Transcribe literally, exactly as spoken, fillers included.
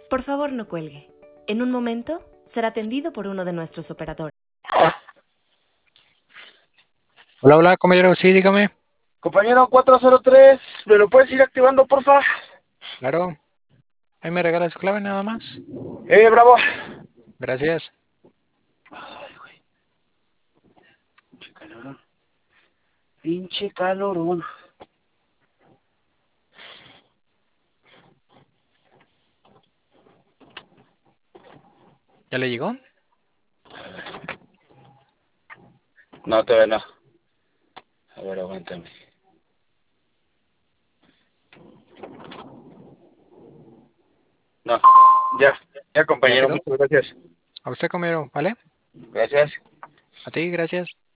Por favor, no cuelgue. En un momento será atendido por uno de nuestros operadores. Hola, hola, compañero, sí, dígame. Compañero cuatro cero tres, ¿me lo puedes ir activando, porfa? Claro. Ahí me regala su clave nada más. Eh, bravo. Gracias. Ay, güey. Pinche calorón. Pinche calorón. ¿Ya le llegó? No, todavía no. A ver, aguántame. No, ya. Ya, ¿Ya compañero, quedó? muchas gracias. A usted, compañero, ¿vale? Gracias. A ti, gracias.